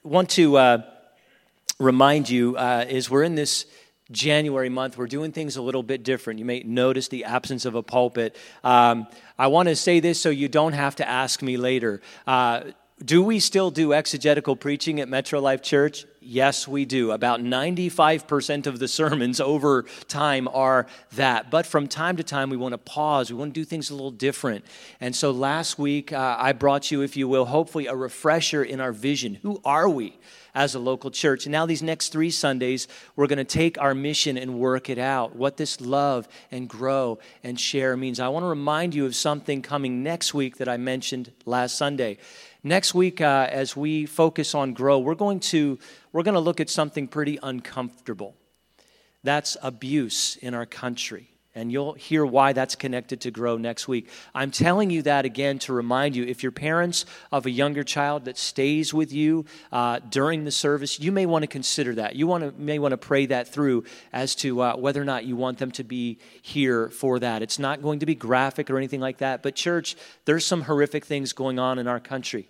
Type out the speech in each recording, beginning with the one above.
want to remind you is we're in this January month. We're doing things a little bit different. You may notice the absence of a pulpit. I want to say this so you don't have to ask me later. Do we still do exegetical preaching at Metro Life Church? Yes, we do. About 95% of the sermons over time are that. But from time to time, we want to pause. We want to do things a little different. And so last week, I brought you, if you will, hopefully a refresher in our vision. Who are we as a local church? And now these next 3 Sundays, we're going to take our mission and work it out, what this love and grow and share means. I want to remind you of something coming next week that I mentioned last Sunday. Next week, as we focus on grow, we're going to look at something pretty uncomfortable. That's abuse in our country. And you'll hear why that's connected to grow next week. I'm telling you that again to remind you, if you're parents of a younger child that stays with you during the service, you may want to consider that. You may want to pray that through as to whether or not you want them to be here for that. It's not going to be graphic or anything like that. But church, there's some horrific things going on in our country.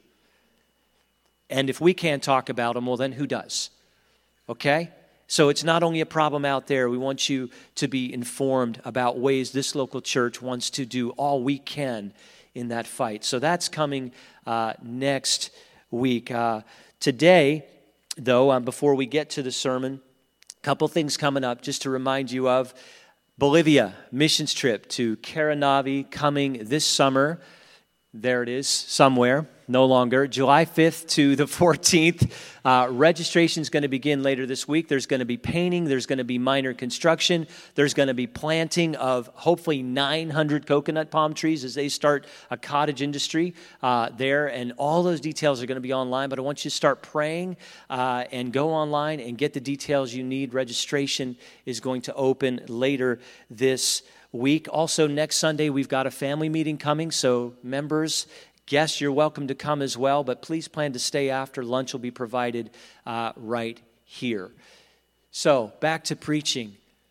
And if we can't talk about them, well, then who does? Okay? So it's not only a problem out there. We want you to be informed about ways this local church wants to do all we can in that fight. So that's coming next week. Today, though, before we get to the sermon, a couple things coming up just to remind you of. Bolivia missions trip to Caranavi coming this summer. There it is, somewhere, no longer. July 5th to the 14th. Registration is going to begin later this week. There's going to be painting. There's going to be minor construction. There's going to be planting of hopefully 900 coconut palm trees as they start a cottage industry there. And all those details are going to be online. But I want you to start praying and go online and get the details you need. Registration is going to open later this week. Also, next Sunday, we've got a family meeting coming, so members, guests, you're welcome to come as well, but please plan to stay after. Lunch will be provided right here. So, back to preaching.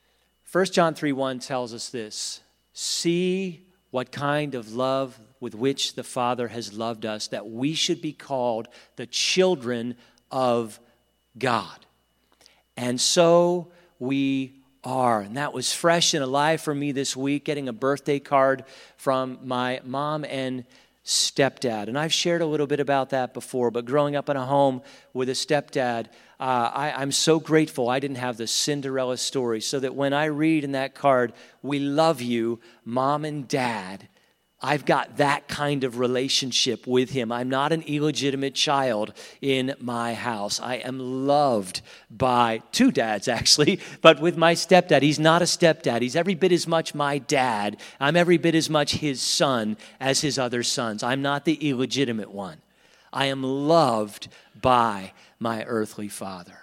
1 John 3:1 tells us this: see what kind of love with which the Father has loved us, that we should be called the children of God. And so we are. And that was fresh and alive for me this week, getting a birthday card from my mom and stepdad. And I've shared a little bit about that before, but growing up in a home with a stepdad, I'm so grateful I didn't have the Cinderella story, so that when I read in that card, we love you, Mom and Dad, I've got that kind of relationship with him. I'm not an illegitimate child in my house. I am loved by 2 dads, actually, but with my stepdad. He's not a stepdad. He's every bit as much my dad. I'm every bit as much his son as his other sons. I'm not the illegitimate one. I am loved by my earthly father.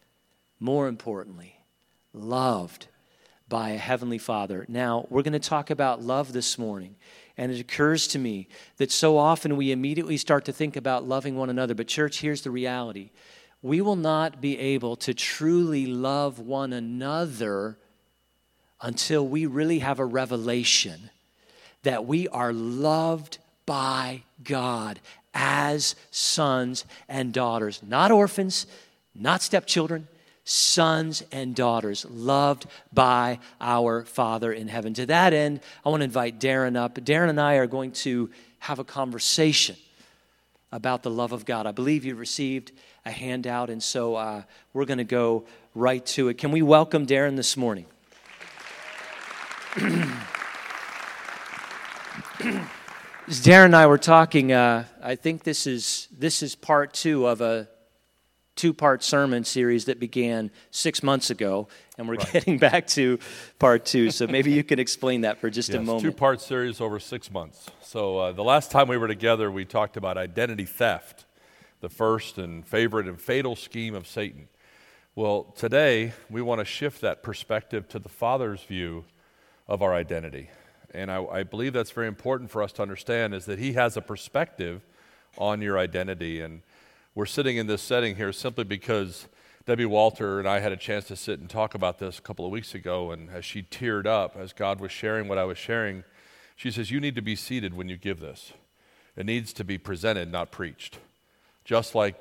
More importantly, loved by a heavenly Father. Now, we're going to talk about love this morning. And it occurs to me that so often we immediately start to think about loving one another. But church, here's the reality. We will not be able to truly love one another until we really have a revelation that we are loved by God as sons and daughters. Not orphans, not stepchildren, sons and daughters, loved by our Father in heaven. To that end, I want to invite Darren up. Darren and I are going to have a conversation about the love of God. I believe you received a handout, and so we're going to go right to it. Can we welcome Darren this morning? As Darren and I were talking, I think this is part 2 of a 2-part sermon series that began 6 months ago, and we're getting back to part 2. So maybe you could explain that for just a moment. 2-part series over 6 months. So the last time we were together, we talked about identity theft, the first and favorite and fatal scheme of Satan. Well, today we want to shift that perspective to the Father's view of our identity. And I believe that's very important for us to understand, is that He has a perspective on your identity. And we're sitting in this setting here simply because Debbie Walter and I had a chance to sit and talk about this a couple of weeks ago, and as she teared up, as God was sharing what I was sharing, she says, you need to be seated when you give this. It needs to be presented, not preached. Just like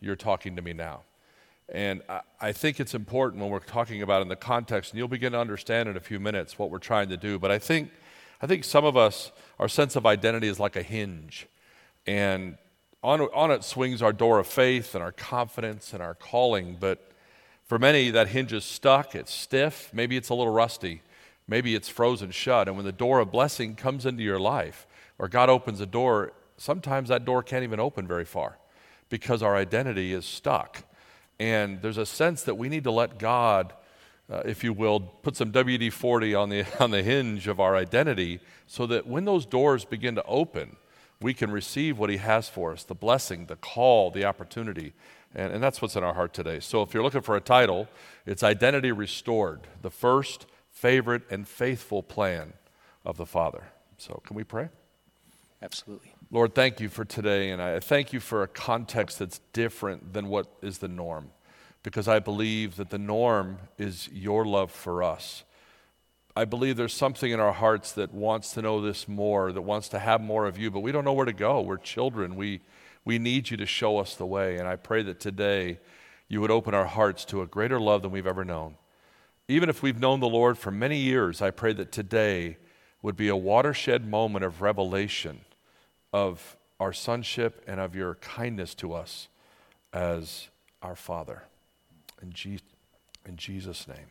you're talking to me now. And I think it's important when we're talking about in the context, and you'll begin to understand in a few minutes what we're trying to do. But I think some of us, our sense of identity is like a hinge. And on it swings our door of faith and our confidence and our calling. But for many, that hinge is stuck, it's stiff, maybe it's a little rusty, maybe it's frozen shut. And when the door of blessing comes into your life, or God opens a door, sometimes that door can't even open very far because our identity is stuck. And there's a sense that we need to let God, if you will, put some WD-40 on the hinge of our identity so that when those doors begin to open, we can receive what he has for us, the blessing, the call, the opportunity. And that's what's in our heart today. So if you're looking for a title, it's Identity Restored, the first, favorite, and faithful plan of the Father. So can we pray? Absolutely. Lord, thank you for today, and I thank you for a context that's different than what is the norm, because I believe that the norm is your love for us. I believe there's something in our hearts that wants to know this more, that wants to have more of you, but we don't know where to go. We're children. We need you to show us the way, and I pray that today you would open our hearts to a greater love than we've ever known. Even if we've known the Lord for many years, I pray that today would be a watershed moment of revelation of our sonship and of your kindness to us as our Father. In Jesus' name,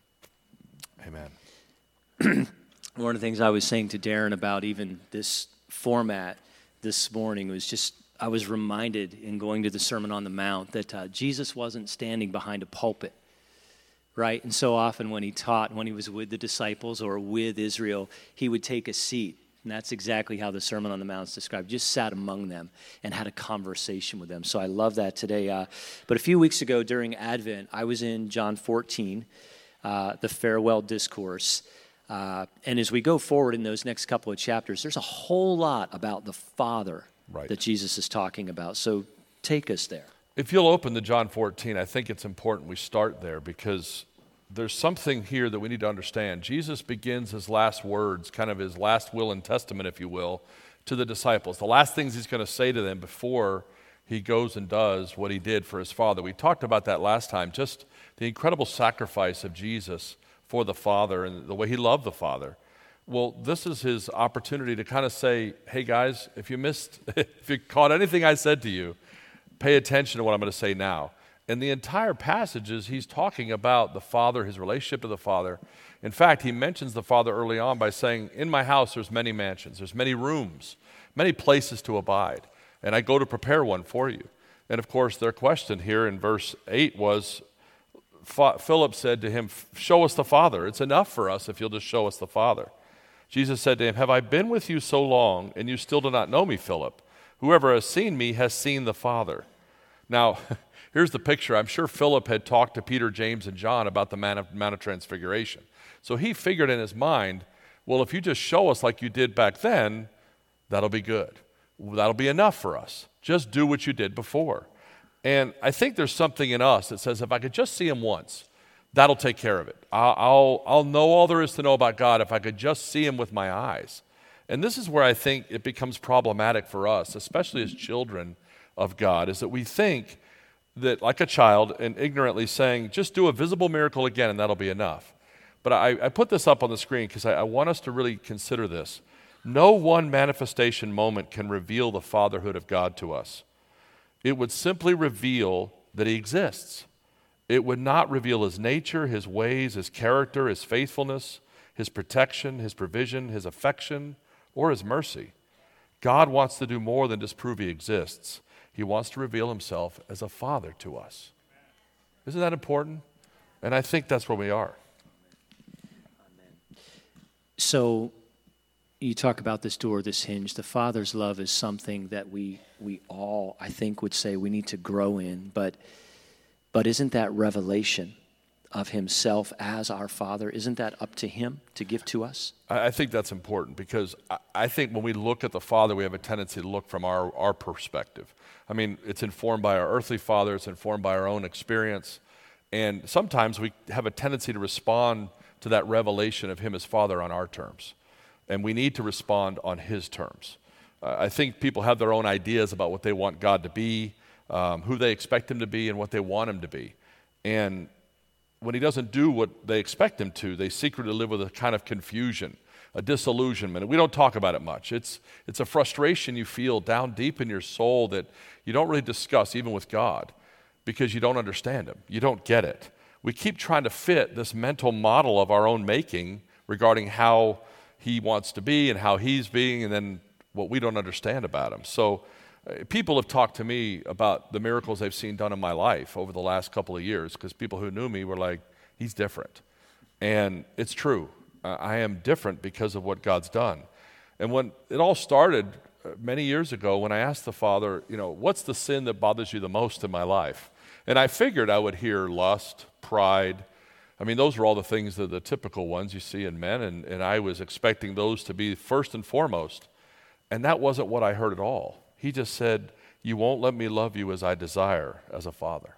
amen. One of the things I was saying to Darren about even this format this morning was just, I was reminded in going to the Sermon on the Mount that Jesus wasn't standing behind a pulpit, right? And so often when he taught, when he was with the disciples or with Israel, he would take a seat. And that's exactly how the Sermon on the Mount is described. Just sat among them and had a conversation with them. So I love that today. But a few weeks ago during Advent, I was in John 14, the farewell discourse. And as we go forward in those next couple of chapters, there's a whole lot about the Father that Jesus is talking about. So take us there. If you'll open to John 14, I think it's important we start there because there's something here that we need to understand. Jesus begins his last words, kind of his last will and testament, if you will, to the disciples. The last things he's going to say to them before he goes and does what he did for his Father. We talked about that last time, just the incredible sacrifice of Jesus for the Father and the way he loved the Father. Well, this is his opportunity to kind of say, hey guys, if you caught anything I said to you, pay attention to what I'm going to say now. And the entire passage is he's talking about the Father, his relationship to the Father. In fact, he mentions the Father early on by saying, in my house there's many mansions, there's many rooms, many places to abide, and I go to prepare one for you. And of course, their question here in verse 8 was, Philip said to him, show us the Father. It's enough for us if you'll just show us the Father. Jesus said to him, have I been with you so long, and you still do not know me, Philip? Whoever has seen me has seen the Father. Now, here's the picture. I'm sure Philip had talked to Peter, James, and John about the Mount of Transfiguration. So he figured in his mind, well, if you just show us like you did back then, that'll be good. That'll be enough for us. Just do what you did before. And I think there's something in us that says, if I could just see him once, that'll take care of it. I'll know all there is to know about God if I could just see him with my eyes. And this is where I think it becomes problematic for us, especially as children of God, is that we think that like a child and ignorantly saying, just do a visible miracle again and that'll be enough. But I put this up on the screen because I want us to really consider this. No one manifestation moment can reveal the fatherhood of God to us. It would simply reveal that he exists. It would not reveal his nature, his ways, his character, his faithfulness, his protection, his provision, his affection, or his mercy. God wants to do more than just prove he exists. He wants to reveal himself as a father to us. Isn't that important? And I think that's where we are. So you talk about this door, this hinge. The Father's love is something that we all, I think, would say we need to grow in. But isn't that revelation of himself as our Father, isn't that up to him to give to us? I think that's important because I think when we look at the Father, we have a tendency to look from our perspective. I mean, it's informed by our earthly father, it's informed by our own experience, and sometimes we have a tendency to respond to that revelation of him as Father on our terms, and we need to respond on his terms. I think people have their own ideas about what they want God to be. who they expect him to be and what they want him to be. And when he doesn't do what they expect him to, they secretly live with a kind of confusion, a disillusionment. And we don't talk about it much. It's a frustration you feel down deep in your soul that you don't really discuss even with God because you don't understand him. You don't get it. We keep trying to fit this mental model of our own making regarding how he wants to be and how he's being, and then what we don't understand about him. So people have talked to me about the miracles they've seen done in my life over the last couple of years because people who knew me were like, he's different. And it's true. I am different because of what God's done. And when it all started many years ago, when I asked the Father, what's the sin that bothers you the most in my life? And I figured I would hear lust, pride. I mean, those are all the things that are the typical ones you see in men, and I was expecting those to be first and foremost. And that wasn't what I heard at all. He just said, you won't let me love you as I desire as a father.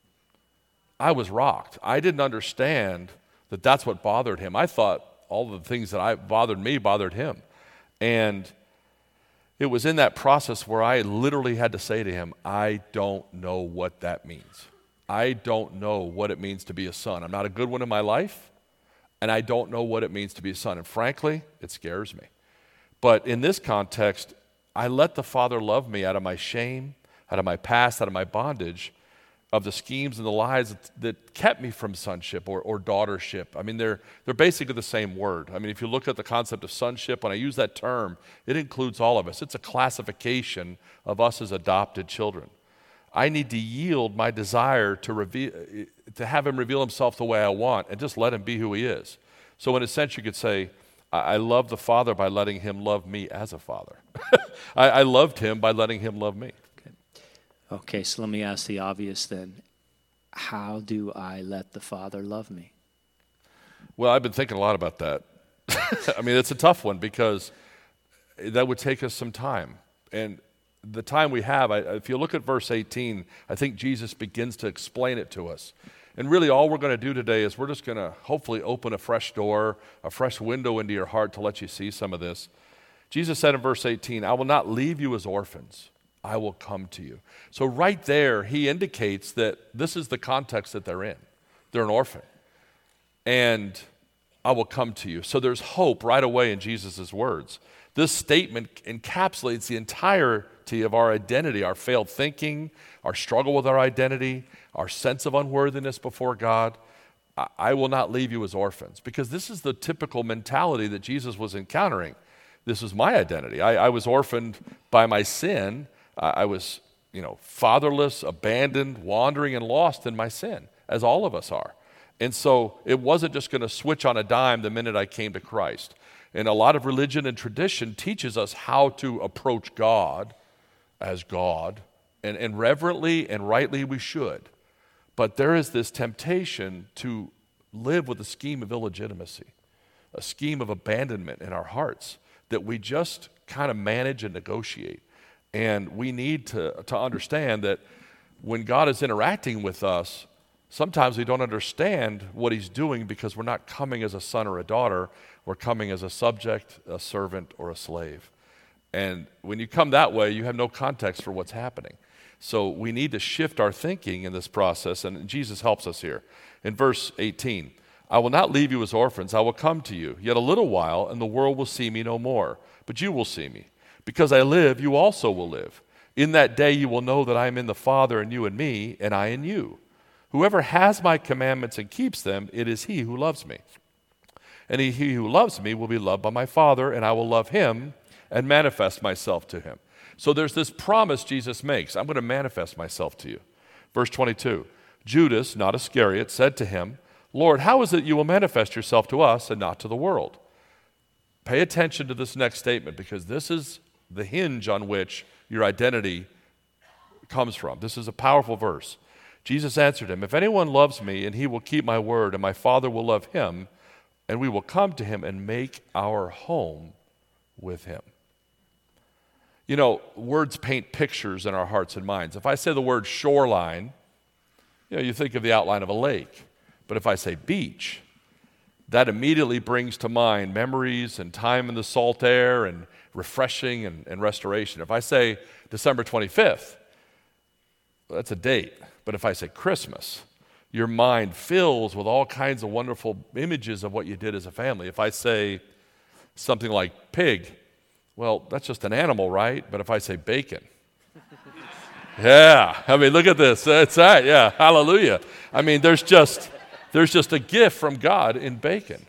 I was rocked. I didn't understand that that's what bothered him. I thought all the things that bothered me bothered him. And it was in that process where I literally had to say to him, I don't know what that means. I don't know what it means to be a son. I'm not a good one in my life, and I don't know what it means to be a son. And frankly, it scares me. But in this context, I let the Father love me out of my shame, out of my past, out of my bondage, of the schemes and the lies that kept me from sonship or daughtership. I mean, they're basically the same word. I mean, if you look at the concept of sonship, when I use that term, it includes all of us. It's a classification of us as adopted children. I need to yield my desire to have him reveal himself the way I want and just let him be who he is. So in a sense, you could say, I love the Father by letting him love me as a father. I loved him by letting him love me. Okay, so let me ask the obvious then. How do I let the Father love me? Well, I've been thinking a lot about that. I mean, it's a tough one because that would take us some time. And the time we have, if you look at verse 18, I think Jesus begins to explain it to us. And really all we're going to do today is we're just going to hopefully open a fresh door, a fresh window into your heart to let you see some of this. Jesus said in verse 18, I will not leave you as orphans. I will come to you. So right there, he indicates that this is the context that they're in. They're an orphan. And I will come to you. So there's hope right away in Jesus' words. This statement encapsulates the entirety of our identity, our failed thinking, our struggle with our identity, our sense of unworthiness before God. I will not leave you as orphans, because this is the typical mentality that Jesus was encountering. This was my identity. I was orphaned by my sin. I was, fatherless, abandoned, wandering, and lost in my sin, as all of us are. And so it wasn't just going to switch on a dime the minute I came to Christ. And a lot of religion and tradition teaches us how to approach God as God, and reverently and rightly we should. But there is this temptation to live with a scheme of illegitimacy, a scheme of abandonment in our hearts that we just kind of manage and negotiate. And we need to understand that when God is interacting with us, sometimes we don't understand what he's doing because we're not coming as a son or a daughter. We're coming as a subject, a servant, or a slave. And when you come that way, you have no context for what's happening. So we need to shift our thinking in this process, and Jesus helps us here. In verse 18, I will not leave you as orphans. I will come to you. Yet a little while, and the world will see me no more. But you will see me. Because I live, you also will live. In that day you will know that I am in the Father, and you in me, and I in you. Whoever has my commandments and keeps them, it is he who loves me. And he who loves me will be loved by my Father, and I will love him and manifest myself to him. So there's this promise Jesus makes. I'm going to manifest myself to you. Verse 22, Judas, not Iscariot, said to him, Lord, how is it you will manifest yourself to us and not to the world? Pay attention to this next statement, because this is the hinge on which your identity comes from. This is a powerful verse. Jesus answered him, if anyone loves me, and he will keep my word, and my Father will love him, and we will come to him and make our home with him. Words paint pictures in our hearts and minds. If I say the word shoreline, you think of the outline of a lake. But if I say beach, that immediately brings to mind memories and time in the salt air and refreshing and restoration. If I say December 25th, that's a date. But if I say Christmas, your mind fills with all kinds of wonderful images of what you did as a family. If I say something like pig, well, that's just an animal, right? But if I say bacon, yeah, I mean, look at this. That's right, yeah, hallelujah. I mean, there's just a gift from God in bacon.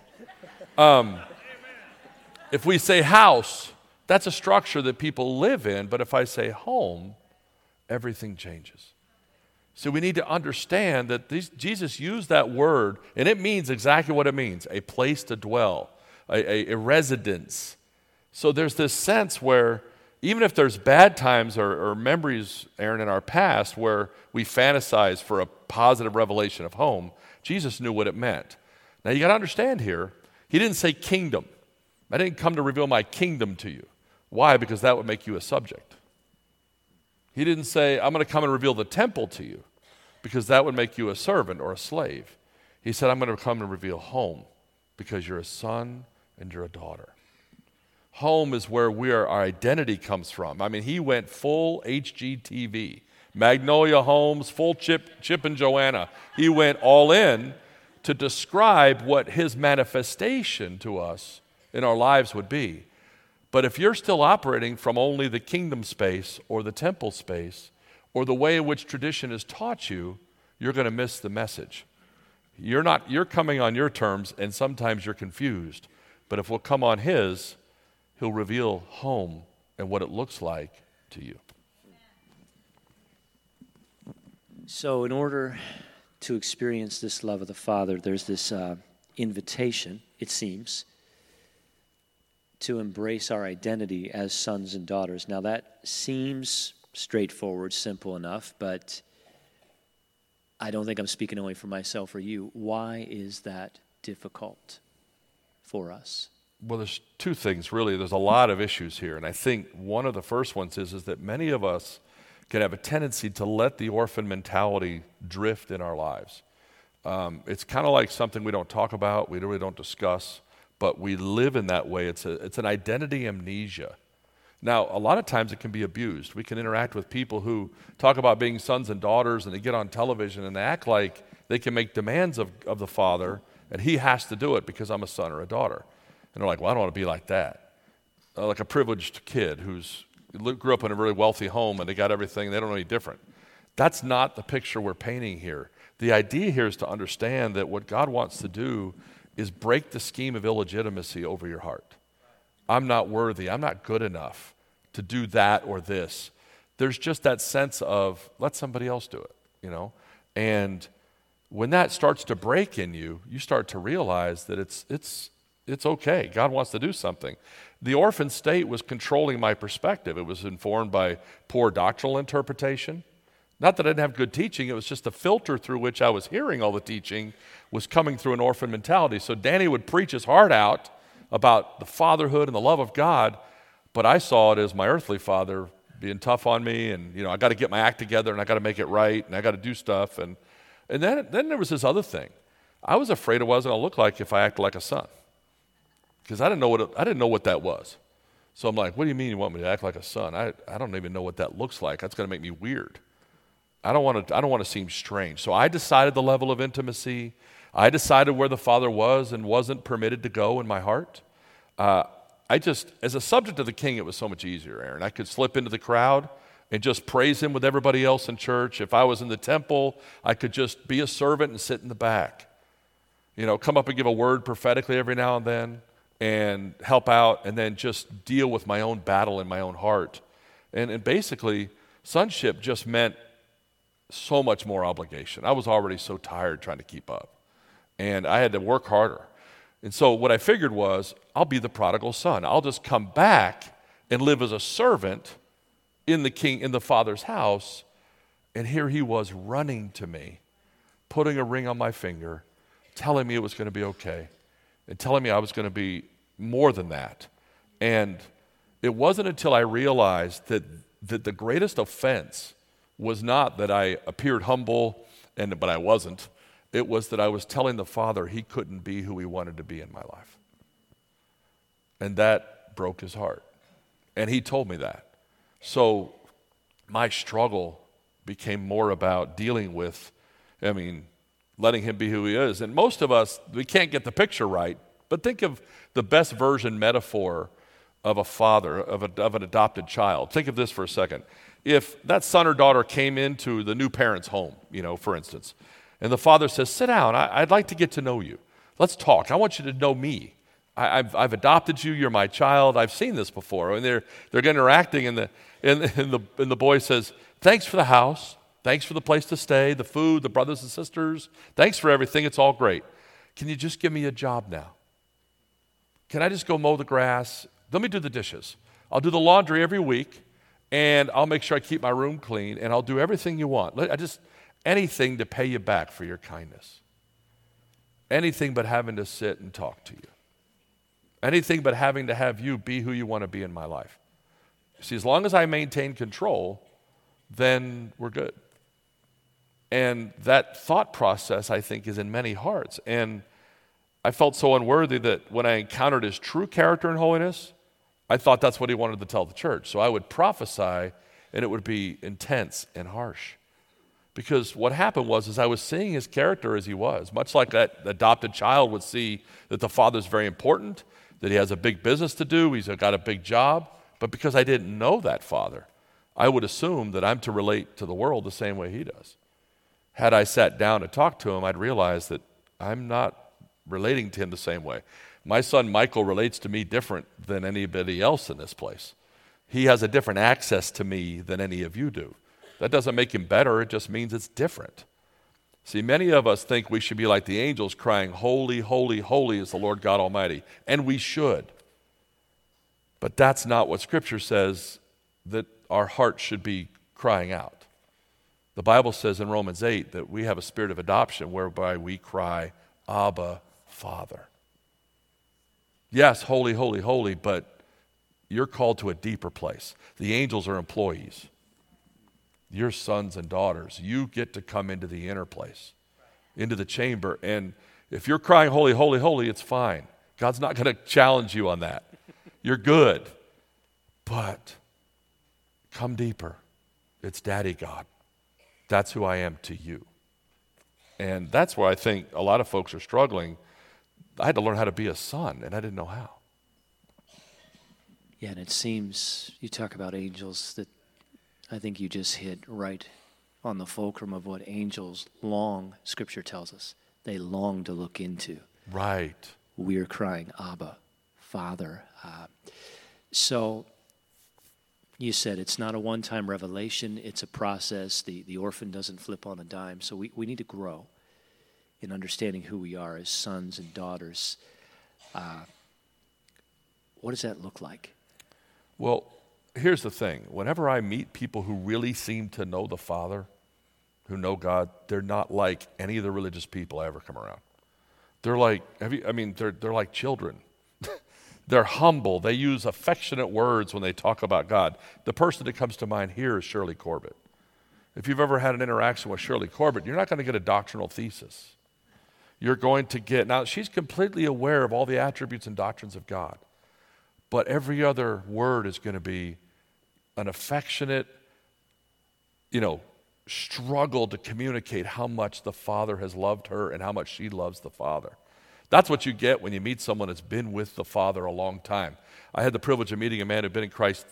If we say house, that's a structure that people live in, but if I say home, everything changes. So we need to understand that Jesus used that word, and it means exactly what it means, a place to dwell, a residence. So there's this sense where even if there's bad times or memories, Aaron, in our past where we fantasize for a positive revelation of home, Jesus knew what it meant. Now you got to understand here, he didn't say kingdom. I didn't come to reveal my kingdom to you. Why? Because that would make you a subject. He didn't say, I'm going to come and reveal the temple to you, because that would make you a servant or a slave. He said, I'm going to come and reveal home, because you're a son and you're a daughter. Home is where our identity comes from. I mean, he went full HGTV, Magnolia Homes, full Chip and Joanna. He went all in to describe what his manifestation to us in our lives would be. But if you're still operating from only the kingdom space or the temple space or the way in which tradition has taught you, you're going to miss the message. You're coming on your terms, and sometimes you're confused. But if we'll come on his, he'll reveal home and what it looks like to you. So in order to experience this love of the Father, there's this invitation, it seems, to embrace our identity as sons and daughters. Now that seems straightforward, simple enough, but I don't think I'm speaking only for myself or you. Why is that difficult for us? Well, there's two things, really. There's a lot of issues here, and I think one of the first ones is that many of us can have a tendency to let the orphan mentality drift in our lives. It's kind of like something we don't talk about, we really don't discuss, but we live in that way. It's an identity amnesia. Now, a lot of times it can be abused. We can interact with people who talk about being sons and daughters, and they get on television and they act like they can make demands of the father, and he has to do it because I'm a son or a daughter. And they're like, well, I don't want to be like that. Like a privileged kid who's grew up in a really wealthy home and they got everything, they don't know any different. That's not the picture we're painting here. The idea here is to understand that what God wants to do is break the scheme of illegitimacy over your heart. I'm not worthy, I'm not good enough to do that or this. There's just that sense of, let somebody else do it, you know? And when that starts to break in you, you start to realize that it's okay. God wants to do something. The orphan state was controlling my perspective. It was informed by poor doctrinal interpretation. Not that I didn't have good teaching, it was just the filter through which I was hearing all the teaching was coming through an orphan mentality. So Danny would preach his heart out about the fatherhood and the love of God, but I saw it as my earthly father being tough on me, and I got to get my act together, and I got to make it right, and I got to do stuff. And then there was this other thing. I was afraid of what I was going to look like if I acted like a son, because I didn't know what that was. So I'm like, what do you mean you want me to act like a son? I don't even know what that looks like. That's going to make me weird. I don't want to seem strange. So I decided the level of intimacy. I decided where the Father was and wasn't permitted to go in my heart. As a subject of the King, it was so much easier, Aaron. I could slip into the crowd and just praise him with everybody else in church. If I was in the temple, I could just be a servant and sit in the back. Come up and give a word prophetically every now and then and help out, and then just deal with my own battle in my own heart. And basically, sonship just meant so much more obligation. I was already so tired trying to keep up, and I had to work harder. And so what I figured was, I'll be the prodigal son. I'll just come back and live as a servant in the Father's house. And here he was running to me, putting a ring on my finger, telling me it was going to be okay, and telling me I was going to be more than that. And it wasn't until I realized that the greatest offense was not that I appeared humble, but I wasn't. It was that I was telling the Father he couldn't be who he wanted to be in my life. And that broke his heart. And he told me that. So my struggle became more about dealing with, letting him be who he is. And most of us, we can't get the picture right, but think of the best version metaphor of a father, of an adopted child. Think of this for a second. If that son or daughter came into the new parent's home, for instance, and the father says, sit down, I'd like to get to know you. Let's talk. I want you to know me. I've adopted you. You're my child. I've seen this before. And they're interacting, and the boy says, thanks for the house. Thanks for the place to stay, the food, the brothers and sisters. Thanks for everything. It's all great. Can you just give me a job now? Can I just go mow the grass? Let me do the dishes. I'll do the laundry every week, and I'll make sure I keep my room clean, and I'll do everything you want. Anything to pay you back for your kindness. Anything but having to sit and talk to you. Anything but having to have you be who you want to be in my life. See, as long as I maintain control, then we're good. And that thought process, I think, is in many hearts. And I felt so unworthy that when I encountered his true character and holiness, I thought that's what he wanted to tell the church. So I would prophesy, and it would be intense and harsh. Because what happened was I was seeing his character as he was, much like that adopted child would see that the father's very important, that he has a big business to do, he's got a big job. But because I didn't know that father, I would assume that I'm to relate to the world the same way he does. Had I sat down to talk to him, I'd realize that I'm not relating to him the same way. My son Michael relates to me different than anybody else in this place. He has a different access to me than any of you do. That doesn't make him better, it just means it's different. See, many of us think we should be like the angels crying, holy, holy, holy is the Lord God Almighty. And we should. But that's not what Scripture says that our hearts should be crying out. The Bible says in Romans 8 that we have a spirit of adoption whereby we cry, Abba, Father. Yes, holy, holy, holy, but you're called to a deeper place. The angels are employees. You're sons and daughters. You get to come into the inner place, into the chamber. And if you're crying, holy, holy, holy, it's fine. God's not going to challenge you on that. You're good. But come deeper. It's Daddy God. That's who I am to you. And that's where I think a lot of folks are struggling. I had to learn how to be a son, and I didn't know how. Yeah, and it seems, you talk about angels, that I think you just hit right on the fulcrum of what angels long, Scripture tells us, they long to look into. Right. We're crying, Abba, Father. So you said it's not a one-time revelation, it's a process. The orphan doesn't flip on a dime. So we need to grow in understanding who we are as sons and daughters. What does that look like? Well, here's the thing. Whenever I meet people who really seem to know the Father, who know God, they're not like any of the religious people I ever come around. They're like, they're like children. They're humble. They use affectionate words when they talk about God. The person that comes to mind here is Shirley Corbett. If you've ever had an interaction with Shirley Corbett, you're not going to get a doctrinal thesis. You're going to get, now she's completely aware of all the attributes and doctrines of God, but every other word is going to be an affectionate, struggle to communicate how much the Father has loved her and how much she loves the Father. That's what you get when you meet someone that's been with the Father a long time. I had the privilege of meeting a man who'd been in Christ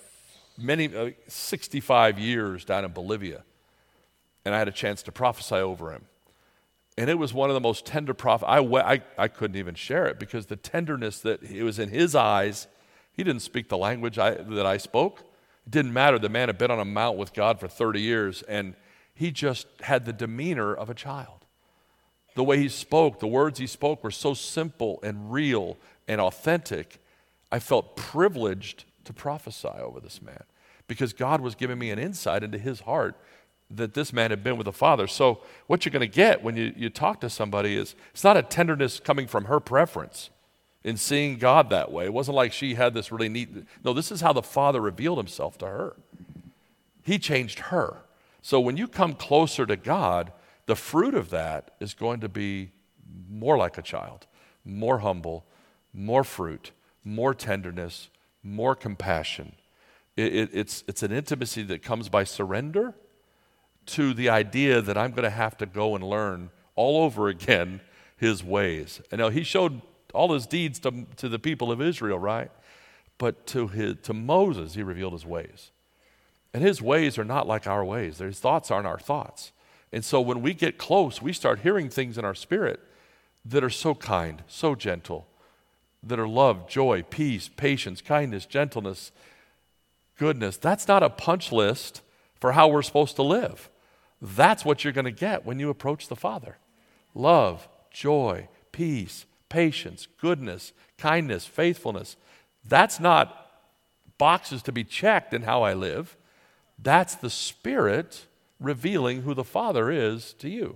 65 years down in Bolivia, and I had a chance to prophesy over him. And it was one of the most tender I couldn't even share it because the tenderness that it was in his eyes. He didn't speak the language that I spoke. It didn't matter. The man had been on a mount with God for 30 years, and he just had the demeanor of a child. The way he spoke, the words he spoke were so simple and real and authentic. I felt privileged to prophesy over this man because God was giving me an insight into his heart that this man had been with the Father. So what you're going to get when you talk to somebody is it's not a tenderness coming from her preference in seeing God that way. It wasn't like she had this really neat, no, this is how the Father revealed himself to her. He changed her. So when you come closer to God, the fruit of that is going to be more like a child, more humble, more fruit, more tenderness, more compassion. It's an intimacy that comes by surrender to the idea that I'm going to have to go and learn all over again his ways. And now he showed all his deeds to the people of Israel, right? But to Moses, he revealed his ways. And his ways are not like our ways. His thoughts aren't our thoughts. And so when we get close, we start hearing things in our spirit that are so kind, so gentle, that are love, joy, peace, patience, kindness, gentleness, goodness. That's not a punch list for how we're supposed to live. That's what you're going to get when you approach the Father. Love, joy, peace, patience, goodness, kindness, faithfulness. That's not boxes to be checked in how I live. That's the Spirit revealing who the Father is to you.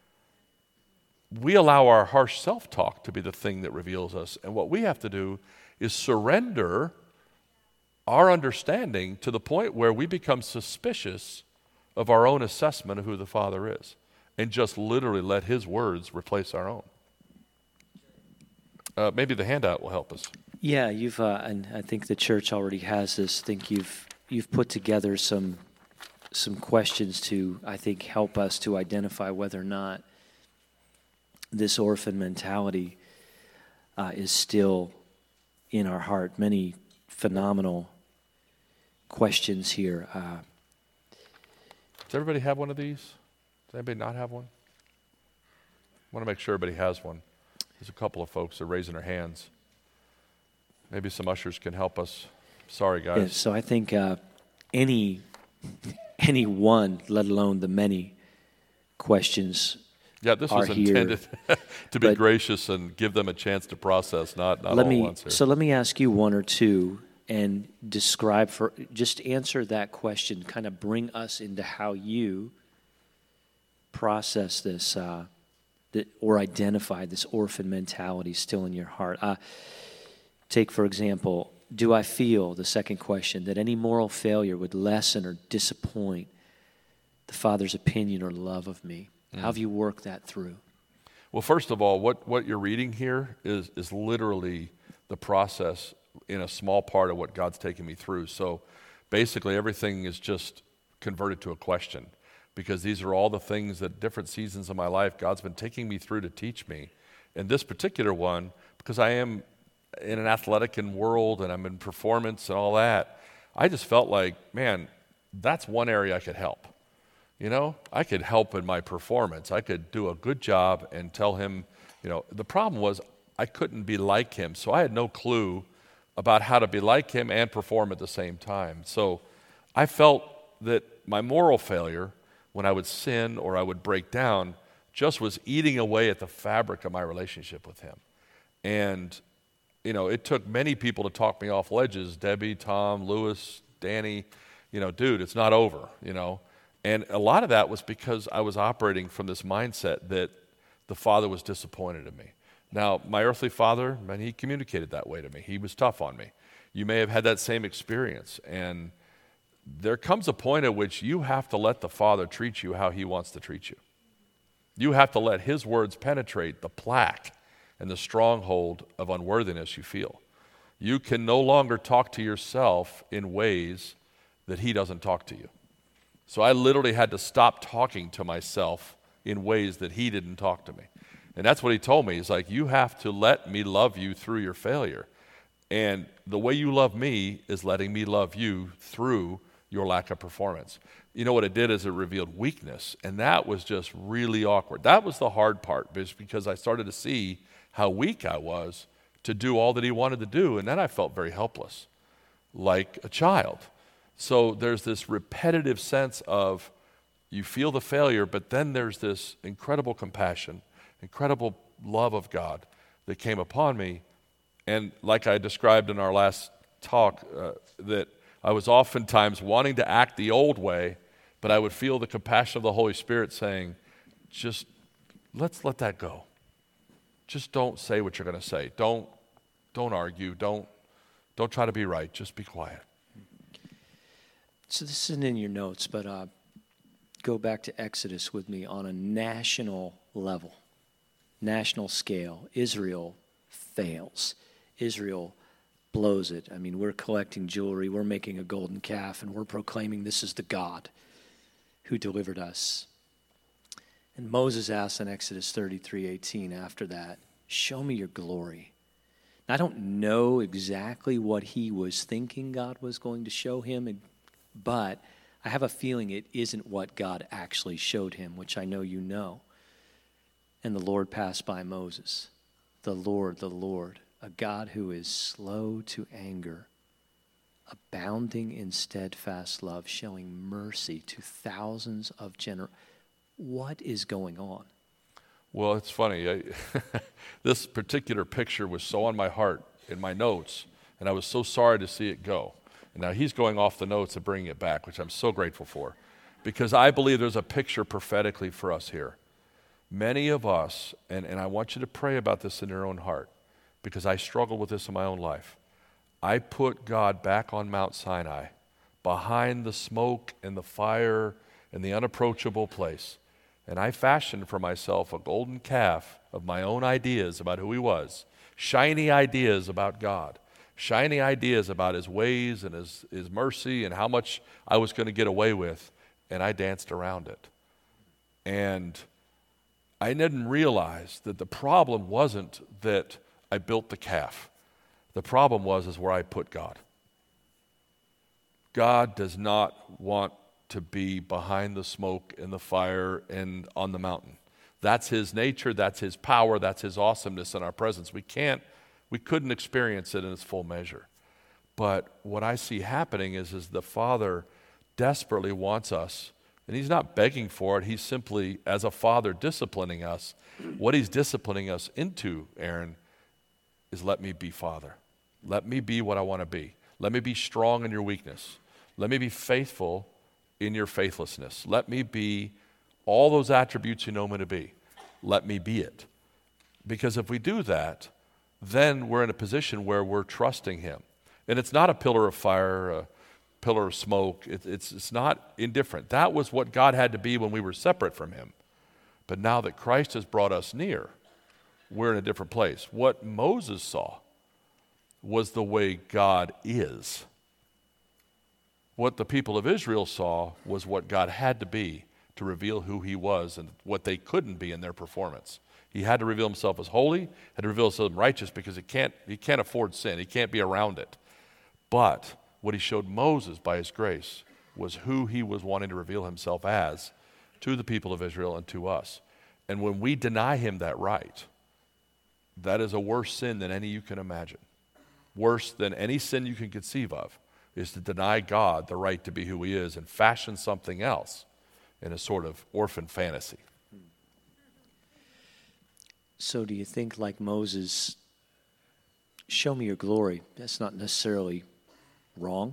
We allow our harsh self-talk to be the thing that reveals us. And what we have to do is surrender our understanding to the point where we become suspicious of our own assessment of who the Father is and just literally let his words replace our own. Maybe the handout will help us. Yeah, and I think the church already has this. I think you've put together some questions to, I think, help us to identify whether or not this orphan mentality is still in our heart. Many phenomenal questions here. Does everybody have one of these? Does anybody not have one? I want to make sure everybody has one. There's a couple of folks that are raising their hands. Maybe some ushers can help us. Sorry, guys. Yeah, so I think any one, let alone the many questions. Yeah, this was intended to be gracious and give them a chance to process, not all at once here. So let me ask you one or two and just answer that question, kind of bring us into how you process this or identify this orphan mentality still in your heart. Take, for example, do I feel, the second question, that any moral failure would lessen or disappoint the Father's opinion or love of me? How have you worked that through? Well, first of all, what you're reading here is literally the process in a small part of what God's taken me through. So basically everything is just converted to a question, because these are all the things that different seasons of my life God's been taking me through to teach me. And this particular one, because I am in an athletic world and I'm in performance and all that, I just felt like, man, that's one area I could help. You know, I could help in my performance. I could do a good job and tell him, the problem was I couldn't be like him. So I had no clue about how to be like him and perform at the same time. So I felt that my moral failure, when I would sin or I would break down, just was eating away at the fabric of my relationship with him. And, it took many people to talk me off ledges. Debbie, Tom, Lewis, Danny, dude, it's not over, And a lot of that was because I was operating from this mindset that the Father was disappointed in me. Now, my earthly father, man, he communicated that way to me. He was tough on me. You may have had that same experience. And there comes a point at which you have to let the Father treat you how he wants to treat you. You have to let his words penetrate the plaque and the stronghold of unworthiness you feel. You can no longer talk to yourself in ways that he doesn't talk to you. So I literally had to stop talking to myself in ways that he didn't talk to me. And that's what he told me. He's like, you have to let me love you through your failure. And the way you love me is letting me love you through your lack of performance. You know what it did is it revealed weakness. And that was just really awkward. That was the hard part, because I started to see how weak I was to do all that he wanted to do. And then I felt very helpless, like a child. So there's this repetitive sense of you feel the failure, but then there's this incredible compassion, incredible love of God that came upon me. And like I described in our last talk, that I was oftentimes wanting to act the old way, but I would feel the compassion of the Holy Spirit saying, just let's let that go. Just don't say what you're going to say. Don't argue. Don't try to be right. Just be quiet. So this isn't in your notes, but go back to Exodus with me on a national level, national scale. Israel fails. Israel blows it. I mean, we're collecting jewelry, we're making a golden calf, and we're proclaiming this is the God who delivered us. And Moses asked in Exodus 33:18 after that, show me your glory. I don't know exactly what he was thinking God was going to show him, but I have a feeling it isn't what God actually showed him, which I know you know. And the Lord passed by Moses. The Lord, a God who is slow to anger, abounding in steadfast love, showing mercy to thousands of generations. What is going on? Well, it's funny. This particular picture was so on my heart in my notes, and I was so sorry to see it go. And now he's going off the notes and bringing it back, which I'm so grateful for, because I believe there's a picture prophetically for us here. Many of us, and I want you to pray about this in your own heart, because I struggled with this in my own life. I put God back on Mount Sinai, behind the smoke and the fire and the unapproachable place. And I fashioned for myself a golden calf of my own ideas about who he was, shiny ideas about God, shiny ideas about his ways and his mercy and how much I was going to get away with, and I danced around it. And I didn't realize that the problem wasn't that I built the calf. The problem is where I put God. God does not want to be behind the smoke and the fire and on the mountain. That's his nature, that's his power, that's his awesomeness in our presence. We couldn't experience it in its full measure. But what I see happening is the Father desperately wants us, and he's not begging for it, he's simply, as a father, disciplining us. What he's disciplining us into, Aaron, is let me be Father. Let me be what I want to be. Let me be strong in your weakness. Let me be faithful in your faithlessness. Let me be all those attributes you know me to be. Let me be it. Because if we do that, then we're in a position where we're trusting him. And it's not a pillar of fire, a pillar of smoke. It's not indifferent. That was what God had to be when we were separate from him. But now that Christ has brought us near, we're in a different place. What Moses saw was the way God is. What the people of Israel saw was what God had to be to reveal who he was and what they couldn't be in their performance. He had to reveal himself as holy, had to reveal himself as righteous, because he can't afford sin. He can't be around it. But what he showed Moses by his grace was who he was wanting to reveal himself as to the people of Israel and to us. And when we deny him that right, that is a worse sin than any you can imagine. Worse than any sin you can conceive of is to deny God the right to be who he is and fashion something else in a sort of orphan fantasy. So do you think, like Moses, show me your glory? That's not necessarily wrong,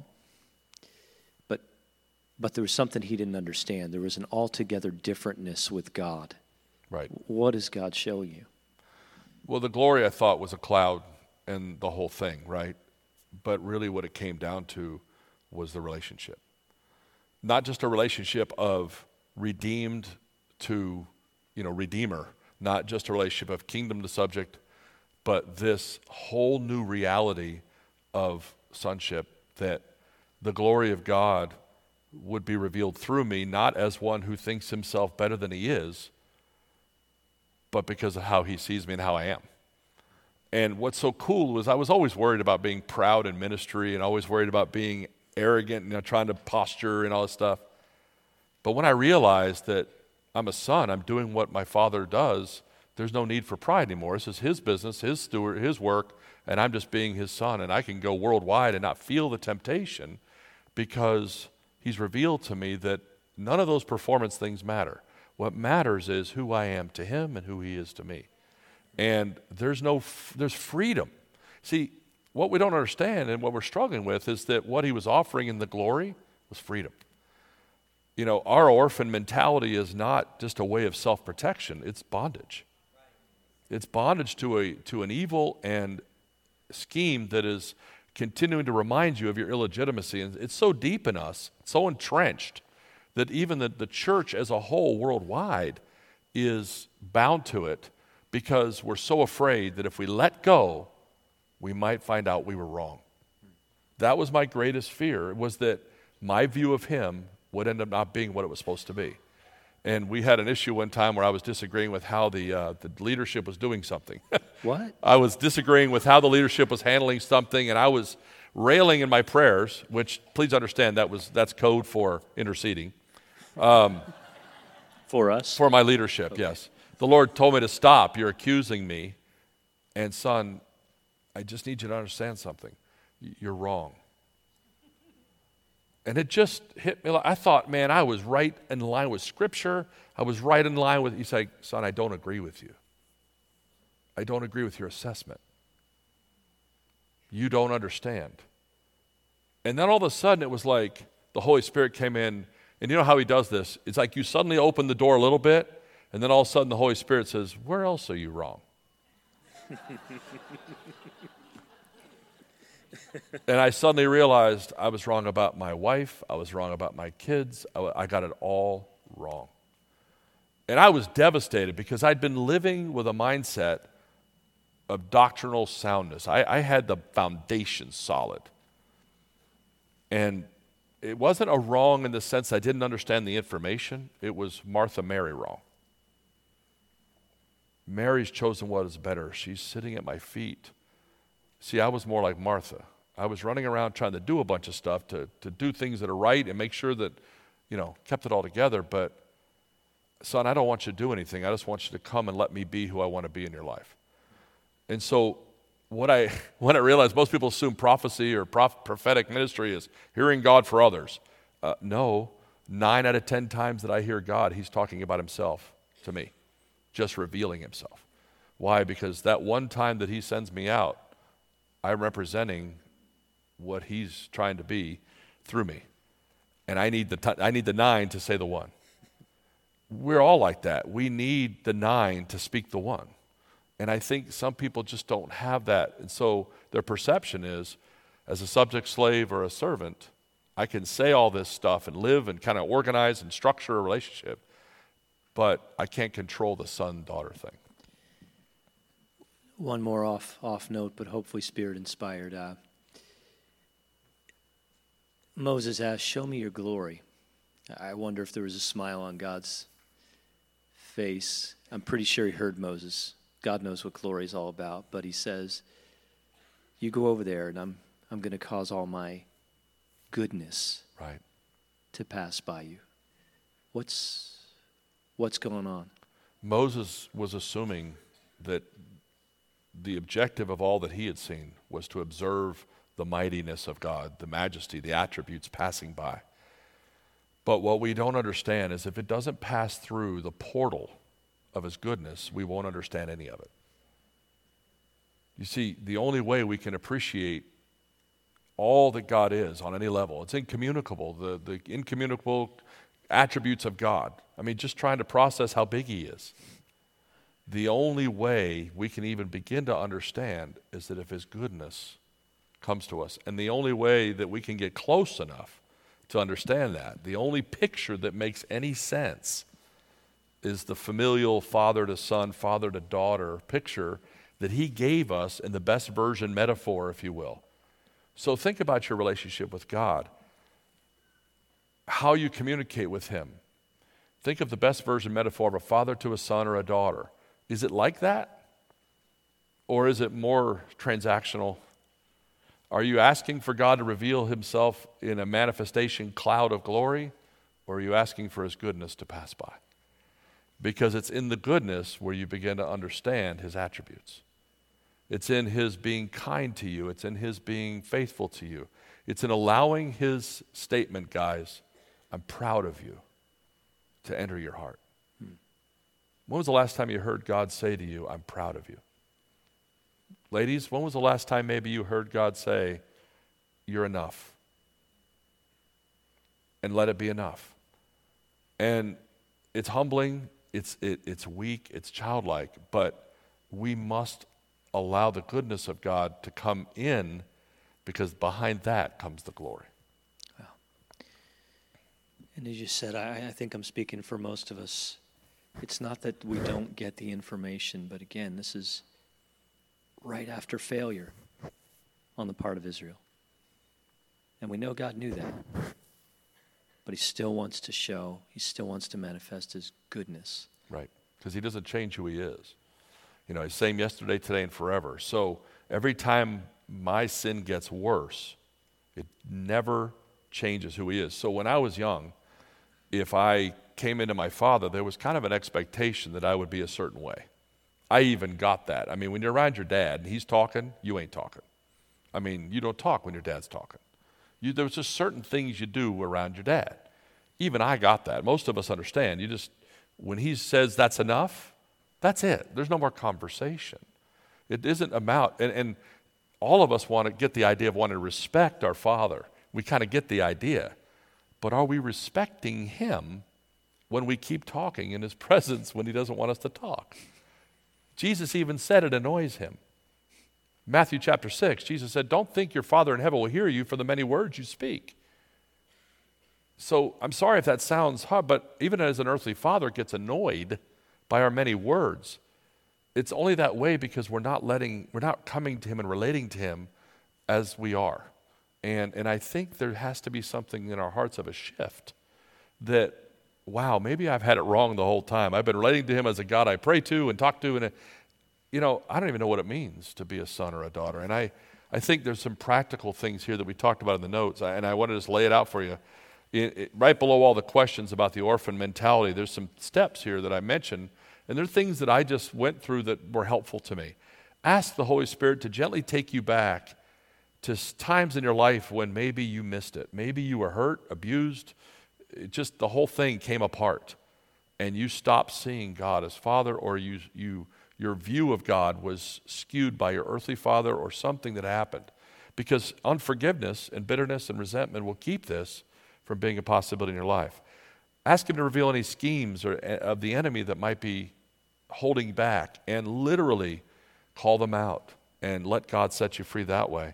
but there was something he didn't understand. There was an altogether differentness with God. Right. What is God showing you? Well, the glory, I thought, was a cloud and the whole thing, right? But really what it came down to was the relationship. Not just a relationship of redeemed to, redeemer, not just a relationship of kingdom to subject, but this whole new reality of sonship, that the glory of God would be revealed through me, not as one who thinks himself better than he is, but because of how he sees me and how I am. And what's so cool was I was always worried about being proud in ministry and always worried about being arrogant and trying to posture and all this stuff. But when I realized that I'm a son, I'm doing what my father does, there's no need for pride anymore. This is his business, his steward, his work, and I'm just being his son. And I can go worldwide and not feel the temptation because he's revealed to me that none of those performance things matter. What matters is who I am to him and who he is to me. And there's freedom. See, what we don't understand and what we're struggling with is that what he was offering in the glory was freedom. Our orphan mentality is not just a way of self-protection, it's bondage. It's bondage to an evil and scheme that is continuing to remind you of your illegitimacy. And it's so deep in us, so entrenched, that even the church as a whole worldwide is bound to it, because we're so afraid that if we let go, we might find out we were wrong. That was my greatest fear, was that my view of him would end up not being what it was supposed to be. And we had an issue one time where I was disagreeing with how the leadership was doing something. What? I was disagreeing with how the leadership was handling something, and I was railing in my prayers, which, please understand, that's code for interceding. For us? For my leadership, okay. Yes. The Lord told me to stop. You're accusing me. And son, I just need you to understand something. You're wrong. And it just hit me. I thought, man, I was right in line with Scripture. I was right in line with, you say, son, I don't agree with you. I don't agree with your assessment. You don't understand. And then all of a sudden it was like the Holy Spirit came in, and you know how he does this? It's like you suddenly open the door a little bit, and then all of a sudden the Holy Spirit says, where else are you wrong? And I suddenly realized I was wrong about my wife. I was wrong about my kids. I got it all wrong. And I was devastated because I'd been living with a mindset of doctrinal soundness. I had the foundation solid. And it wasn't a wrong in the sense I didn't understand the information. It was Martha Mary wrong. Mary's chosen what is better. She's sitting at my feet. See, I was more like Martha. I was running around trying to do a bunch of stuff to do things that are right and make sure that, kept it all together. But, son, I don't want you to do anything. I just want you to come and let me be who I want to be in your life. And so when I realized most people assume prophecy or prophetic ministry is hearing God for others. No, 9 out of 10 times that I hear God, he's talking about himself to me, just revealing himself. Why? Because that one time that he sends me out, I'm representing what he's trying to be through me. And I need the 9 to say the 1. We're all like that. We need the 9 to speak the 1. And I think some people just don't have that. And so their perception is, as a subject slave or a servant, I can say all this stuff and live and kind of organize and structure a relationship, but I can't control the son-daughter thing. One more off note, but hopefully Spirit-inspired. Moses asked, show me your glory. I wonder if there was a smile on God's face. I'm pretty sure he heard Moses. God knows what glory is all about, but he says, you go over there and I'm going to cause all my goodness to pass by you. What's going on? Moses was assuming that the objective of all that he had seen was to observe the mightiness of God, the majesty, the attributes passing by. But what we don't understand is if it doesn't pass through the portal of his goodness, we won't understand any of it. You see, the only way we can appreciate all that God is on any level, it's incommunicable, the incommunicable attributes of God. I mean, just trying to process how big he is. The only way we can even begin to understand is that if his goodness comes to us. And the only way that we can get close enough to understand that, the only picture that makes any sense is the familial father to son, father to daughter picture that he gave us in the best version metaphor, if you will. So think about your relationship with God, how you communicate with him. Think of the best version metaphor of a father to a son or a daughter. Is it like that? Or is it more transactional? Are you asking for God to reveal himself in a manifestation cloud of glory? Or are you asking for his goodness to pass by? Because it's in the goodness where you begin to understand his attributes. It's in his being kind to you. It's in his being faithful to you. It's in allowing his statement, guys, I'm proud of you, to enter your heart. When was the last time you heard God say to you, I'm proud of you? Ladies, when was the last time maybe you heard God say, you're enough? And let it be enough. And it's humbling, it's weak, it's childlike, but we must allow the goodness of God to come in, because behind that comes the glory. Wow. And as you said, I think I'm speaking for most of us. It's not that we don't get the information, but again, this is right after failure on the part of Israel. And we know God knew that. but he still wants to show, he still wants to manifest his goodness. Right, because he doesn't change who he is. You know, he's the same yesterday, today, and forever. So every time my sin gets worse, it never changes who he is. So when I was young, if I came into my father, there was kind of an expectation that I would be a certain way. I even got that. I mean, when you're around your dad and he's talking, you ain't talking. I mean, you don't talk when your dad's talking. There was just certain things you do around your dad. Even I got that. Most of us understand. When he says that's enough, that's it. There's no more conversation. It isn't about, and all of us want to get the idea of wanting to respect our father. We kind of get the idea. But are we respecting him when we keep talking in his presence when he doesn't want us to talk? Jesus even said it annoys him. Matthew chapter 6, Jesus said, don't think your Father in heaven will hear you for the many words you speak. So I'm sorry if that sounds hard, but even as an earthly father gets annoyed by our many words, it's only that way because we're not coming to him and relating to him as we are. And I think there has to be something in our hearts of a shift that, wow, maybe I've had it wrong the whole time. I've been relating to him as a God I pray to and talk to, and I don't even know what it means to be a son or a daughter. And I think there's some practical things here that we talked about in the notes, and I want to just lay it out for you. Right below all the questions about the orphan mentality, there's some steps here that I mentioned, and they're things that I just went through that were helpful to me. Ask the Holy Spirit to gently take you back to times in your life when maybe you missed it. Maybe you were hurt, abused, just the whole thing came apart, and you stopped seeing God as Father, or your view of God was skewed by your earthly father or something that happened. Because unforgiveness and bitterness and resentment will keep this from being a possibility in your life. Ask him to reveal any schemes of the enemy that might be holding back, and literally call them out and let God set you free that way.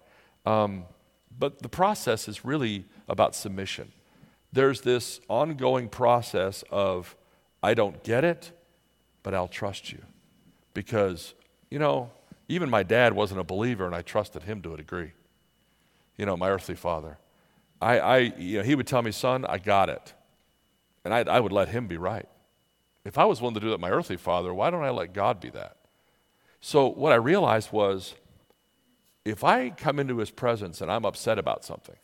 But the process is really about submission. There's this ongoing process of, I don't get it, but I'll trust you. Because, even my dad wasn't a believer, and I trusted him to a degree. My earthly father. He would tell me, son, I got it. And I would let him be right. If I was willing to do that, my earthly father, why don't I let God be that? So what I realized was, if I come into his presence and I'm upset about something,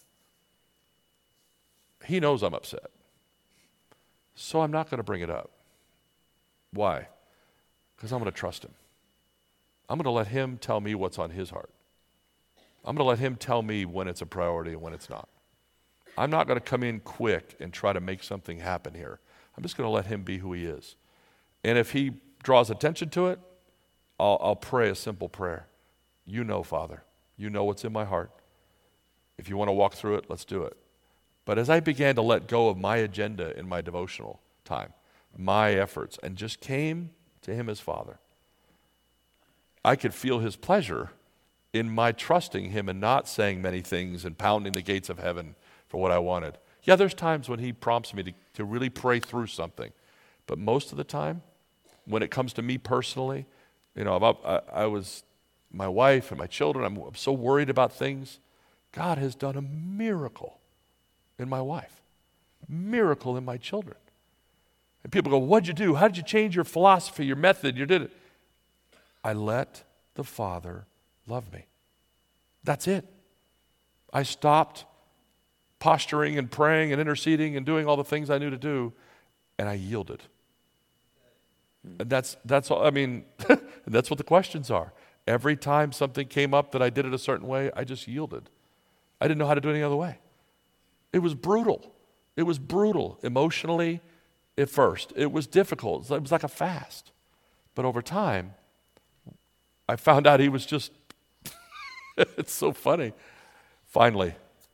he knows I'm upset. So I'm not going to bring it up. Why? Because I'm going to trust him. I'm going to let him tell me what's on his heart. I'm going to let him tell me when it's a priority and when it's not. I'm not going to come in quick and try to make something happen here. I'm just going to let him be who he is. And if he draws attention to it, I'll pray a simple prayer. You know, Father. You know what's in my heart. If you want to walk through it, let's do it. But as I began to let go of my agenda in my devotional time, my efforts, and just came to him as Father, I could feel his pleasure in my trusting him and not saying many things and pounding the gates of heaven for what I wanted. Yeah, there's times when he prompts me to really pray through something. But most of the time, when it comes to me personally, I was my wife and my children, I'm so worried about things. God has done a miracle in my wife, miracle in my children. And people go, what'd you do? How did you change your philosophy, your method? You did it. I let the Father love me. That's it. I stopped posturing and praying and interceding and doing all the things I knew to do, and I yielded. And that's all. I mean, that's what the questions are. Every time something came up that I did it a certain way, I just yielded. I didn't know how to do it any other way. It was brutal. It was brutal emotionally at first. It was difficult. It was like a fast. But over time, I found out he was just, it's so funny. Finally,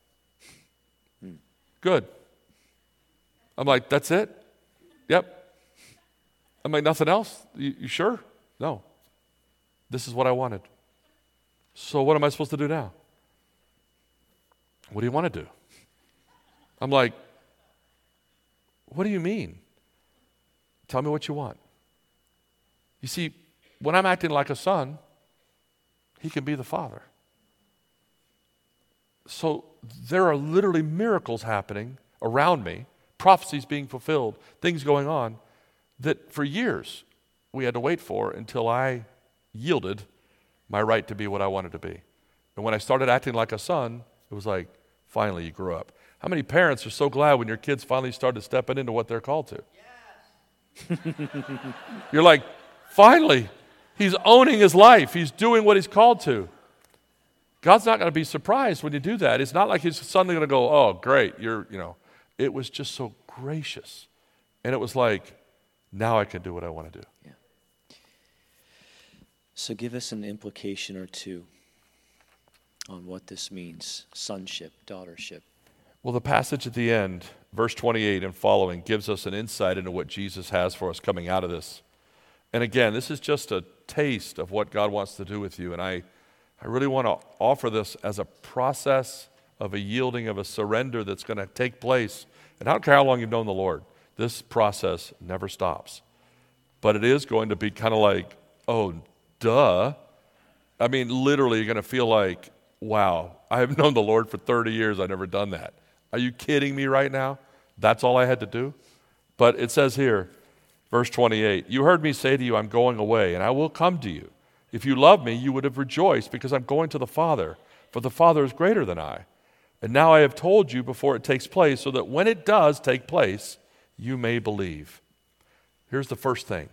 good. I'm like, that's it? Yep. I'm like, nothing else? You sure? No. This is what I wanted. So what am I supposed to do now? What do you want to do? I'm like, what do you mean? Tell me what you want. You see, when I'm acting like a son, he can be the Father. So there are literally miracles happening around me prophecies being fulfilled, things going on that for years we had to wait for until I yielded my right to be what I wanted to be. And when I started acting like a son, it was like, finally you grew up. How many parents are so glad when your kids finally started stepping into what they're called to? Yes. You're like, finally, he's owning his life. He's doing what he's called to. God's not going to be surprised when you do that. It's not like he's suddenly going to go, oh, great, It was just so gracious. And it was like, now I can do what I want to do. Yeah. So give us an implication or two on what this means, sonship, daughtership. Well, the passage at the end, verse 28 and following, gives us an insight into what Jesus has for us coming out of this. And again, this is just a taste of what God wants to do with you. And I really want to offer this as a process of a yielding, of a surrender that's going to take place. And I don't care how long you've known the Lord, this process never stops. But it is going to be kind of like, oh, duh. I mean, literally, you're going to feel like, wow, I have known the Lord for 30 years. I've never done that. Are you kidding me right now? That's all I had to do? But it says here, verse 28, you heard me say to you, I'm going away, and I will come to you. If you love me, you would have rejoiced because I'm going to the Father, for the Father is greater than I. And now I have told you before it takes place, so that when it does take place, you may believe. Here's the first thing.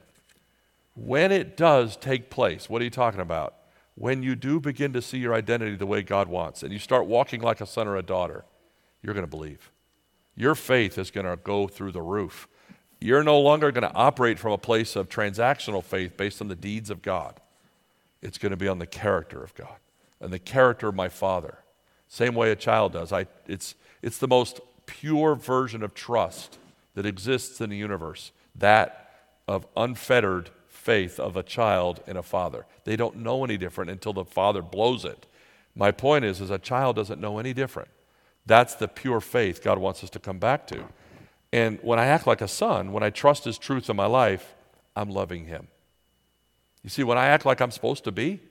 When it does take place, what are you talking about? When you do begin to see your identity the way God wants, and you start walking like a son or a daughter, you're going to believe. Your faith is going to go through the roof. You're no longer going to operate from a place of transactional faith based on the deeds of God. It's going to be on the character of God and the character of my Father. Same way a child does. It's the most pure version of trust that exists in the universe, that of unfettered faith of a child in a father. They don't know any different until the father blows it. My point is a child doesn't know any different. That's the pure faith God wants us to come back to. And when I act like a son, when I trust his truth in my life, I'm loving him. You see, when I act like I'm supposed to be,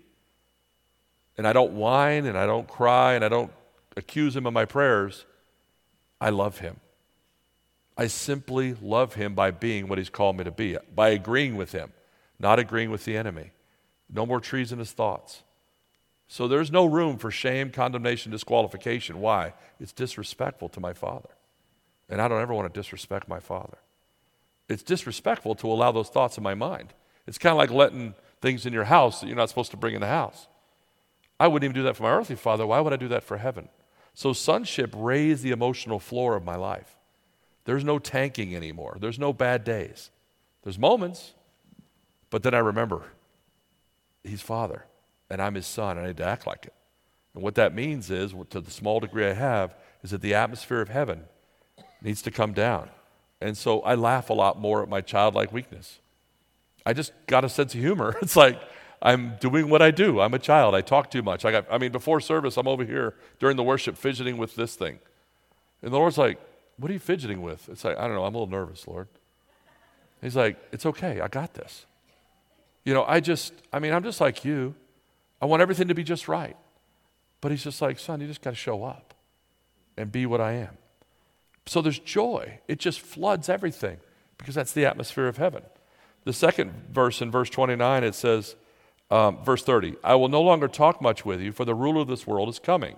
and I don't whine and I don't cry and I don't accuse him of my prayers, I love him. I simply love him by being what he's called me to be, by agreeing with him, not agreeing with the enemy. No more treasonous thoughts. So there's no room for shame, condemnation, disqualification. Why? It's disrespectful to my Father. And I don't ever want to disrespect my Father. It's disrespectful to allow those thoughts in my mind. It's kind of like letting things in your house that you're not supposed to bring in the house. I wouldn't even do that for my earthly father. Why would I do that for heaven? So sonship raised the emotional floor of my life. There's no tanking anymore. There's no bad days. There's moments, but then I remember he's Father, and I'm his son, and I need to act like it. And what that means is, to the small degree I have, is that the atmosphere of heaven needs to come down. And so I laugh a lot more at my childlike weakness. I just got a sense of humor. It's like, I'm doing what I do. I'm a child. I talk too much. Before service, I'm over here during the worship fidgeting with this thing. And the Lord's like, what are you fidgeting with? It's like, I don't know. I'm a little nervous, Lord. He's like, it's okay. I got this. I'm just like you. I want everything to be just right. But he's just like, son, you just got to show up and be what I am. So there's joy. It just floods everything because that's the atmosphere of heaven. The second verse in verse 29, it says, verse 30, I will no longer talk much with you, for the ruler of this world is coming.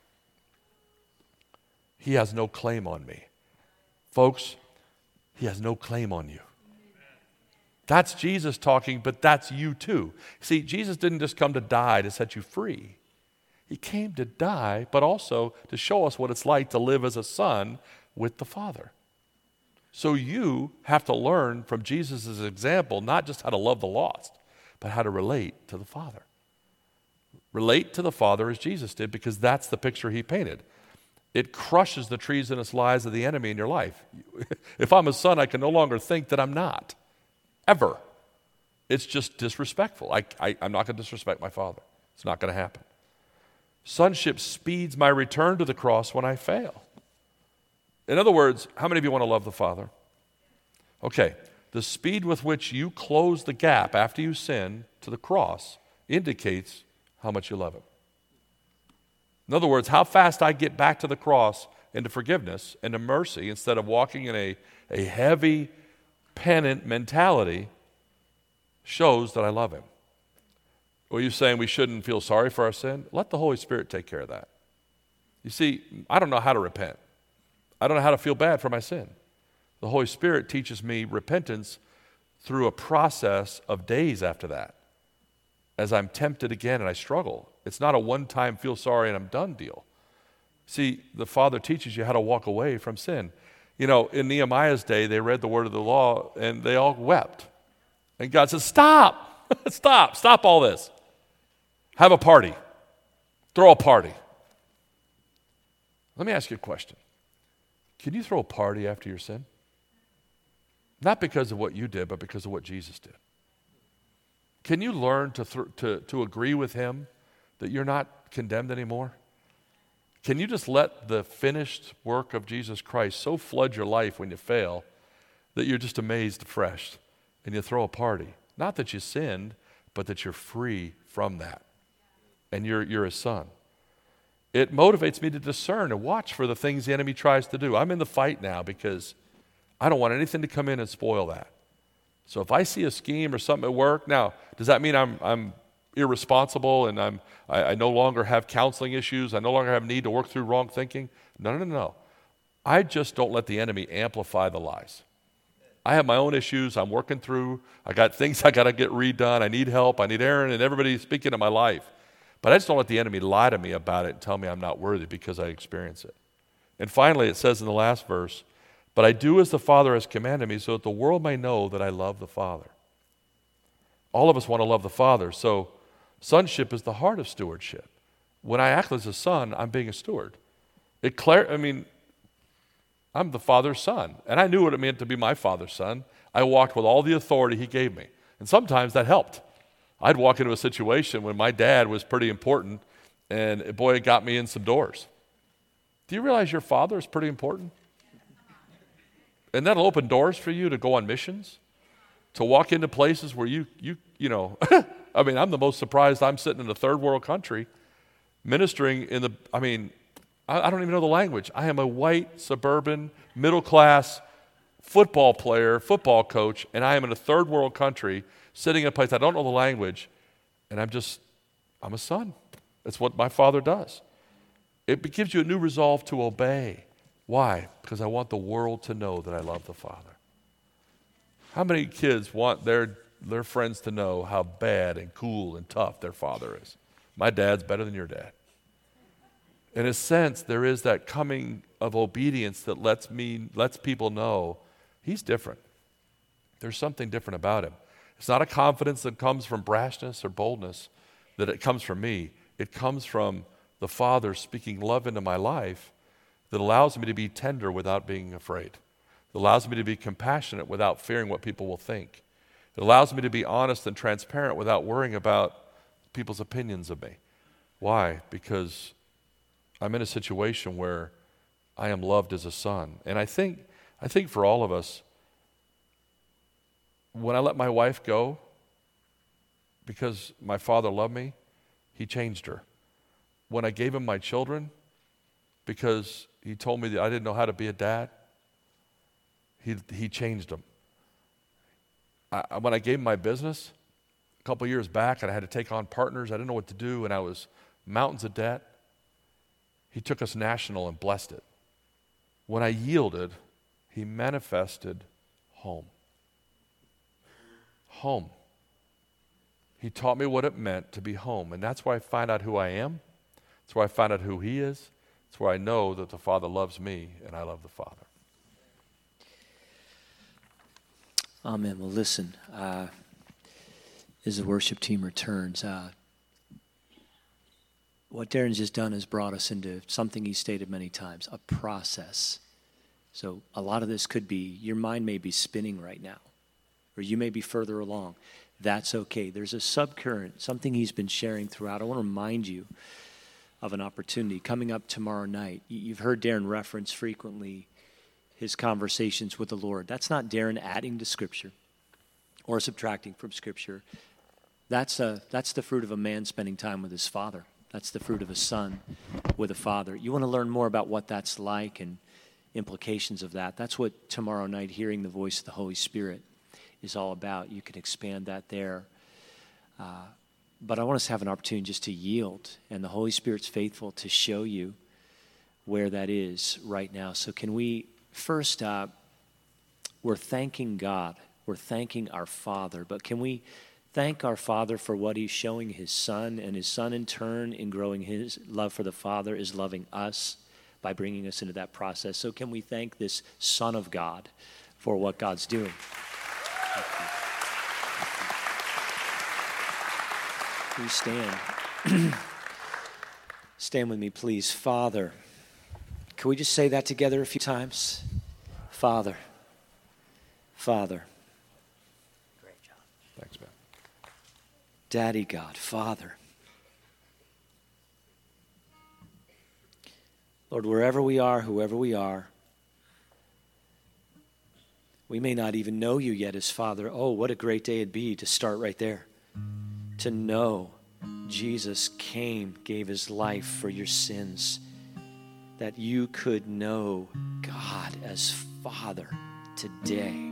He has no claim on me. Folks, he has no claim on you. That's Jesus talking, but that's you too. See, Jesus didn't just come to die to set you free. He came to die, but also to show us what it's like to live as a son with the Father. So you have to learn from Jesus' example, not just how to love the lost, but how to relate to the Father. Relate to the Father as Jesus did, because that's the picture he painted. It crushes the treasonous lies of the enemy in your life. If I'm a son, I can no longer think that I'm not. Ever. It's just disrespectful. I'm not going to disrespect my Father. It's not going to happen. Sonship speeds my return to the cross when I fail. In other words, how many of you want to love the Father? Okay, the speed with which you close the gap after you sin to the cross indicates how much you love Him. In other words, how fast I get back to the cross into forgiveness and to mercy instead of walking in a heavy, penitent mentality shows that I love him. Are you saying we shouldn't feel sorry for our sin? Let the Holy Spirit take care of that. You see, I don't know how to repent. I don't know how to feel bad for my sin. The Holy Spirit teaches me repentance through a process of days after that. As I'm tempted again and I struggle. It's not a one-time feel sorry and I'm done deal. See, the Father teaches you how to walk away from sin. You know, in Nehemiah's day, they read the word of the law and they all wept. And God says, stop, stop all this. Have a party. Throw a party. Let me ask you a question. Can you throw a party after your sin? Not because of what you did, but because of what Jesus did. Can you learn to agree with him that you're not condemned anymore? Can you just let the finished work of Jesus Christ so flood your life when you fail that you're just amazed afresh and you throw a party? Not that you sinned, but that you're free from that. And you're his son. It motivates me to discern and watch for the things the enemy tries to do. I'm in the fight now because I don't want anything to come in and spoil that. So if I see a scheme or something at work, now, does that mean I'm irresponsible and I no longer have counseling issues? I no longer have need to work through wrong thinking? No. I just don't let the enemy amplify the lies. I have my own issues I'm working through. I got things I got to get redone. I need help. I need Aaron and everybody speaking in my life. But I just don't let the enemy lie to me about it and tell me I'm not worthy because I experience it. And finally, it says in the last verse, but I do as the Father has commanded me so that the world may know that I love the Father. All of us want to love the Father, so sonship is the heart of stewardship. When I act as a son, I'm being a steward. I'm the Father's son, and I knew what it meant to be my Father's son. I walked with all the authority he gave me, and sometimes that helped. I'd walk into a situation when my dad was pretty important, and boy, it got me in some doors. Do you realize your father is pretty important? And that'll open doors for you to go on missions, to walk into places where you know, I mean, I'm the most surprised I'm sitting in a third world country ministering I don't even know the language. I am a white, suburban, middle class football player, football coach, and I am in a third world country sitting in a place I don't know the language, and I'm a son. That's what my Father does. It gives you a new resolve to obey. Why? Because I want the world to know that I love the Father. How many kids want their friends to know how bad and cool and tough their father is? My dad's better than your dad. In a sense, there is that coming of obedience that lets people know he's different. There's something different about him. It's not a confidence that comes from brashness or boldness, that it comes from me. It comes from the Father speaking love into my life that allows me to be tender without being afraid. It allows me to be compassionate without fearing what people will think. It allows me to be honest and transparent without worrying about people's opinions of me. Why? Because I'm in a situation where I am loved as a son. And I think for all of us, when I let my wife go, because my Father loved me, he changed her. When I gave him my children, because he told me that I didn't know how to be a dad, he changed them. When I gave him my business a couple years back and I had to take on partners, I didn't know what to do, and I was mountains of debt, he took us national and blessed it. When I yielded, he manifested home. Home. He taught me what it meant to be home, and that's where I find out who I am. That's where I find out who he is. It's where I know that the Father loves me and I love the Father. Amen. Well, listen, as the worship team returns, what Darren's just done has brought us into something he stated many times, a process. So a lot of this could be, your mind may be spinning right now, or you may be further along. That's okay. There's a subcurrent, something he's been sharing throughout. I want to remind you of an opportunity coming up tomorrow night. You've heard Darren reference frequently his conversations with the Lord. That's not Darren adding to Scripture or subtracting from Scripture. That's the fruit of a man spending time with his Father. That's the fruit of a son with a father. You want to learn more about what that's like and implications of that. That's what tomorrow night, hearing the voice of the Holy Spirit, is all about. You can expand that there. But I want us to have an opportunity just to yield, and the Holy Spirit's faithful to show you where that is right now. So can we first, we're thanking God. We're thanking our Father. But can we thank our Father for what he's showing his Son, and his Son in turn, in growing his love for the Father, is loving us by bringing us into that process. So can we thank this Son of God for what God's doing? Please stand. Stand with me, please. Father. Can we just say that together a few times? Father. Father. Great job. Thanks, man. Daddy God, Father. Lord, wherever we are, whoever we are, we may not even know you yet as Father. Oh, what a great day it'd be to start right there. To know Jesus came, gave his life for your sins, that you could know God as Father today.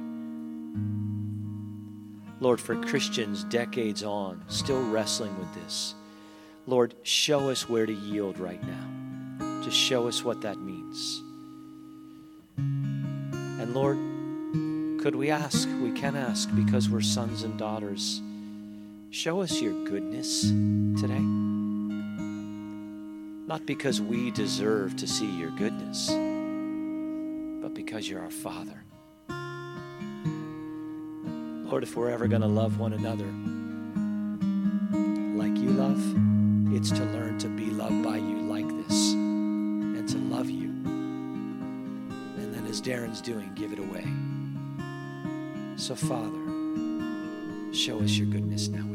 Lord, for Christians decades on, still wrestling with this, Lord, show us where to yield right now. Just show us what that means. And Lord, could we ask? We can ask because we're sons and daughters. Show us your goodness today. Not because we deserve to see your goodness, but because you're our Father. Lord, if we're ever going to love one another like you love, it's to learn to be loved by you like this and to love you. And then as Darren's doing, give it away. So Father, show us your goodness now.